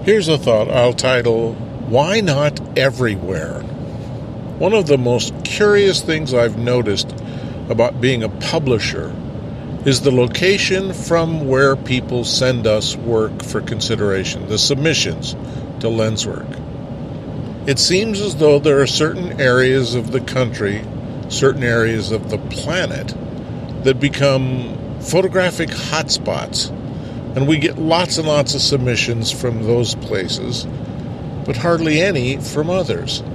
Here's a thought I'll title, Why Not Everywhere? One of the most curious things I've noticed about being a publisher is the location from where people send us work for consideration, the submissions to Lenswork. It seems as though there are certain areas of the country, certain areas of the planet that become photographic hotspots, and we get lots and lots of submissions from those places, but hardly any from others.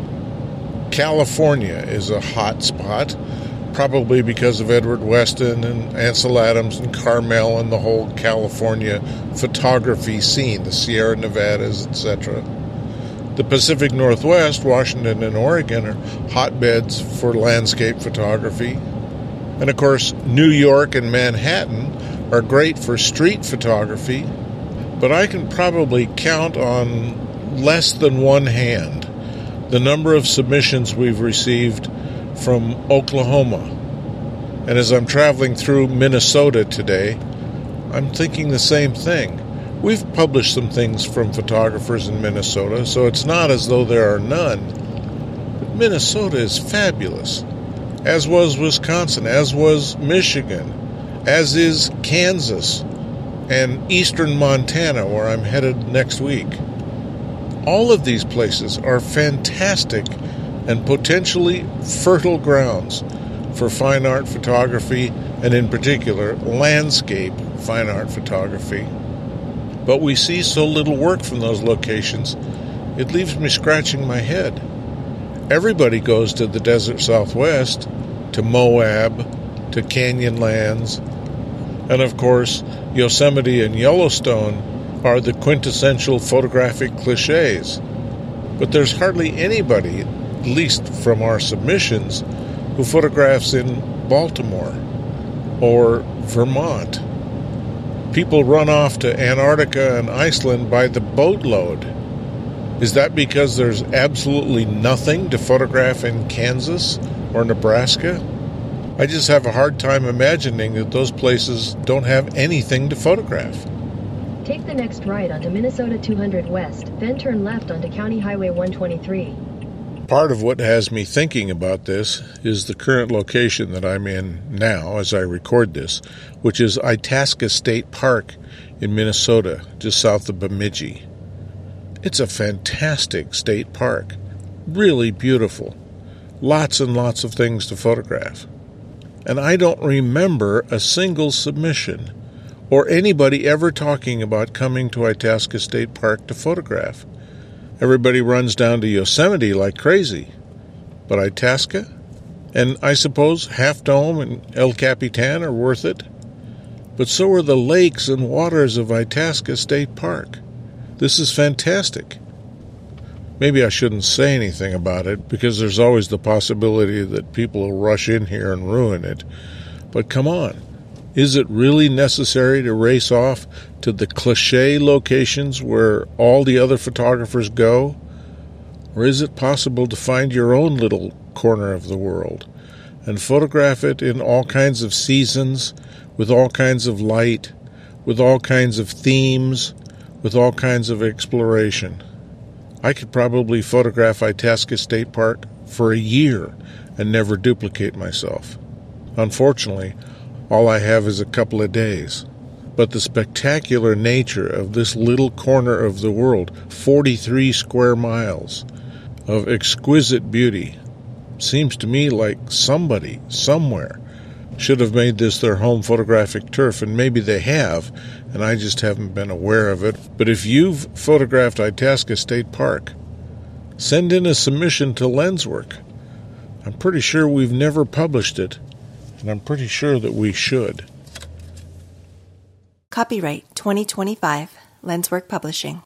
California is a hot spot, probably because of Edward Weston and Ansel Adams and Carmel and the whole California photography scene, the Sierra Nevadas, etc. The Pacific Northwest, Washington and Oregon, are hotbeds for landscape photography. And of course, New York and Manhattan are great for street photography, but I can probably count on less than one hand the number of submissions we've received from Oklahoma. And as I'm traveling through Minnesota today, I'm thinking the same thing. We've published some things from photographers in Minnesota, so it's not as though there are none. But Minnesota is fabulous, as was Wisconsin, as was Michigan, as is Kansas and eastern Montana, where I'm headed next week. All of these places are fantastic and potentially fertile grounds for fine art photography, and in particular, landscape fine art photography. But we see so little work from those locations, it leaves me scratching my head. Everybody goes to the desert Southwest, to Moab, to Canyonlands, and of course, Yosemite and Yellowstone are the quintessential photographic cliches. But there's hardly anybody, at least from our submissions, who photographs in Baltimore or Vermont. People run off to Antarctica and Iceland by the boatload. Is that because there's absolutely nothing to photograph in Kansas or Nebraska? I just have a hard time imagining that those places don't have anything to photograph. Take the next right onto Minnesota 200 West, then turn left onto County Highway 123. Part of what has me thinking about this is the current location that I'm in now as I record this, which is Itasca State Park in Minnesota, just south of Bemidji. It's a fantastic state park, really beautiful, lots and lots of things to photograph. And I don't remember a single submission or anybody ever talking about coming to Itasca State Park to photograph. Everybody runs down to Yosemite like crazy. But Itasca? And I suppose Half Dome and El Capitan are worth it. But so are the lakes and waters of Itasca State Park. This is fantastic. Maybe I shouldn't say anything about it, because there's always the possibility that people will rush in here and ruin it. But come on. Is it really necessary to race off to the cliché locations where all the other photographers go? Or is it possible to find your own little corner of the world and photograph it in all kinds of seasons, with all kinds of light, with all kinds of themes, with all kinds of exploration? I could probably photograph Itasca State Park for a year and never duplicate myself. Unfortunately, all I have is a couple of days. But the spectacular nature of this little corner of the world, 43 square miles of exquisite beauty, seems to me like somebody, somewhere, should have made this their home photographic turf, and maybe they have, and I just haven't been aware of it. But if you've photographed Itasca State Park, send in a submission to Lenswork. I'm pretty sure we've never published it, and I'm pretty sure that we should. Copyright 2025, Lenswork Publishing.